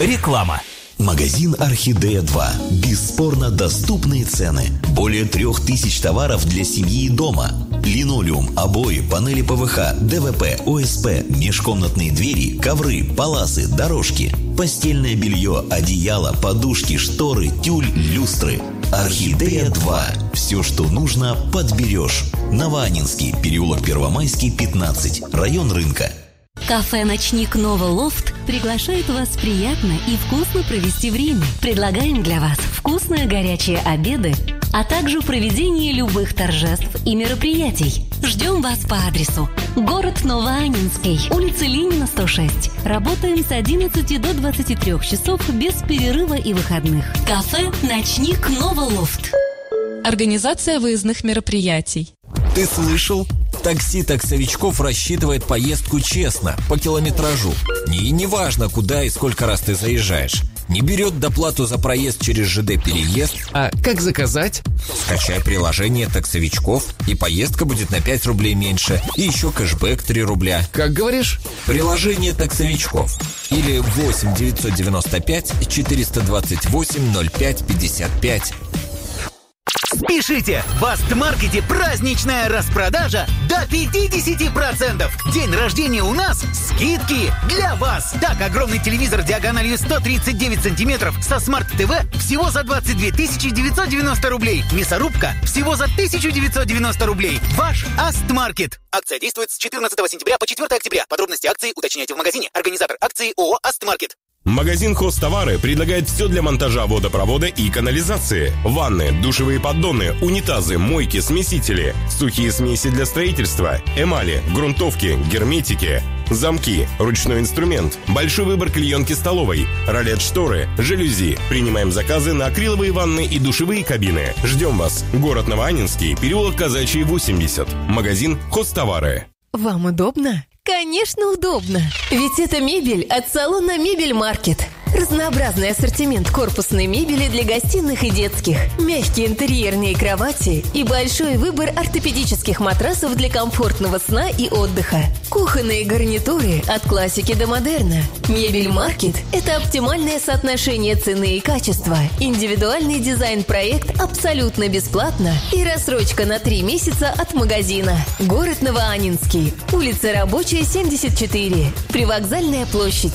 Реклама. Магазин «Орхидея-2». Бесспорно доступные цены. Более 3000 товаров для семьи и дома. Линолеум, обои, панели ПВХ, ДВП, ОСП, межкомнатные двери, ковры, паласы, дорожки, постельное белье, одеяло, подушки, шторы, тюль, люстры. «Орхидея-2». Все, что нужно, подберешь. Новоаннинский, переулок Первомайский, 15, район рынка. Кафе «Ночник Нова Лофт» приглашает вас приятно и вкусно провести время. Предлагаем для вас вкусные горячие обеды, а также проведение любых торжеств и мероприятий. Ждем вас по адресу: город Новоаннинский, улица Ленина, 106. Работаем с 11 до 23 часов без перерыва и выходных. Кафе «Ночник Нова Лофт». Организация выездных мероприятий. Ты слышал? Такси таксовичков рассчитывает поездку честно, по километражу. И не важно, куда и сколько раз ты заезжаешь. Не берет доплату за проезд через ЖД-переезд. А как заказать? Скачай приложение таксовичков, и поездка будет на 5 рублей меньше. И еще кэшбэк 3 рубля. Как говоришь? Приложение таксовичков. Или 8 995 428 05 55. Спешите! В Астмаркете праздничная распродажа до 50%! День рождения у нас – скидки для вас! Так, огромный телевизор диагональю 139 сантиметров со смарт-ТВ всего за 22 990 рублей. Мясорубка всего за 1990 рублей. Ваш Астмаркет! Акция действует с 14 сентября по 4 октября. Подробности акции уточняйте в магазине. Организатор акции ООО «Астмаркет». Магазин «Хозтовары» предлагает все для монтажа водопровода и канализации. Ванны, душевые поддоны, унитазы, мойки, смесители, сухие смеси для строительства, эмали, грунтовки, герметики, замки, ручной инструмент, большой выбор клеенки столовой, ролет-шторы, жалюзи. Принимаем заказы на акриловые ванны и душевые кабины. Ждем вас. Город Новоаннинский, переулок Казачий, 80. Магазин «Хозтовары». Вам удобно? Конечно, удобно. Ведь это мебель от салона «Мебель Маркет». Разнообразный ассортимент корпусной мебели для гостиных и детских, мягкие интерьерные кровати и большой выбор ортопедических матрасов для комфортного сна и отдыха. Кухонные гарнитуры от классики до модерна. «Мебель Маркет» – это оптимальное соотношение цены и качества, индивидуальный дизайн-проект абсолютно бесплатно и рассрочка на 3 месяца от магазина. Город Новоаннинский, улица Рабочая, 74, Привокзальная площадь.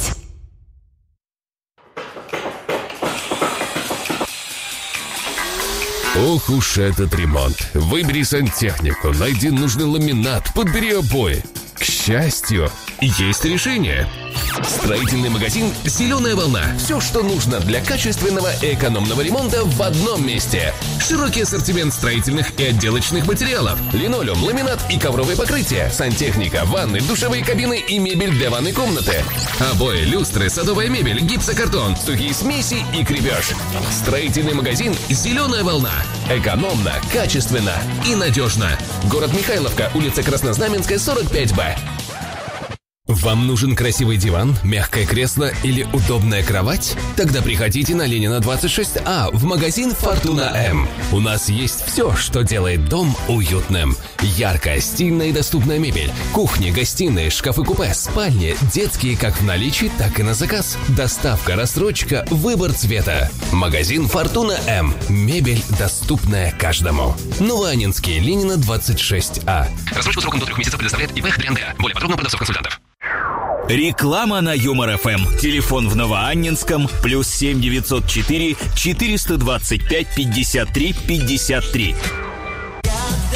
Ох уж этот ремонт. Выбери сантехнику, найди нужный ламинат, подбери обои. К счастью, есть решение. Строительный магазин «Зеленая волна». Все, что нужно для качественного и экономного ремонта в одном месте. Широкий ассортимент строительных и отделочных материалов. Линолеум, ламинат и ковровые покрытия. Сантехника, ванны, душевые кабины и мебель для ванной комнаты. Обои, люстры, садовая мебель, гипсокартон, сухие смеси и крепеж. Строительный магазин «Зеленая волна». Экономно, качественно и надежно. Город Михайловка, улица Краснознаменская, 45Б. Вам нужен красивый диван, мягкое кресло или удобная кровать? Тогда приходите на Ленина 26А в магазин «Фортуна М». У нас есть все, что делает дом уютным. Яркая, стильная и доступная мебель, кухни, гостиные, шкафы-купе, спальни, детские как в наличии, так и на заказ. Доставка, рассрочка, выбор цвета. Магазин «Фортуна М». Мебель, доступная каждому. Новоаннинский, Ленина 26А. Рассрочку сроком до 3 месяцев предоставляет ИП «Триандеа». Более подробно у продавцов-консультантов. Реклама на Юмор-ФМ. Телефон в Новоаннинском +7 904 425 53 53.